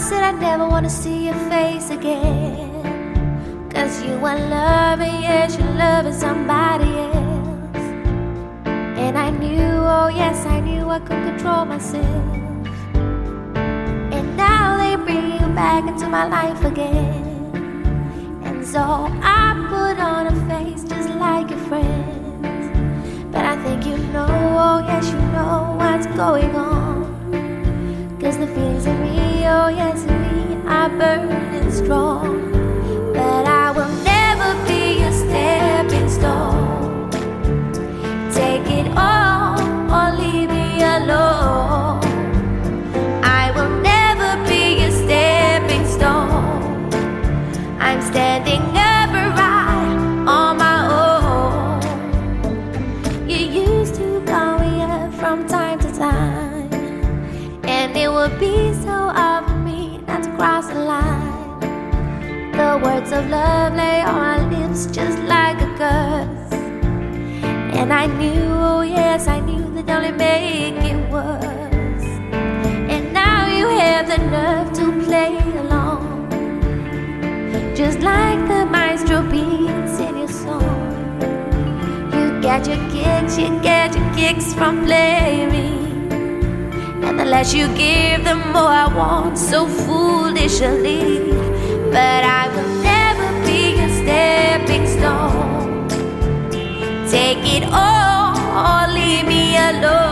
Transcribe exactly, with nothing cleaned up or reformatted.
said I never wanna see your face again, 'cause you weren't loving, yes, you're loving somebody else. And I knew, oh yes, I knew I couldn't control myself. And now they bring you back into my life again. And so I put on a face just like your friends. But I think you know, oh yes, you know what's going on. 'Cause the feelings in me, oh yes, in me are burning strong. But I will never be a stepping stone. Take it all or leave me alone. I will never be a stepping stone. I'm standing upright on my own. You used to call me up from time to time, and it would be so hard for me not to cross the line. The words of love lay on my lips just like a curse. And I knew, oh yes, I knew that only make it worse. And now you have the nerve to play along, just like the maestro beats in your song. You get your kicks, you get your kicks from playing me. And the less you give, the more I want so foolishly. But I will never be a stepping stone. Take it all or leave me alone.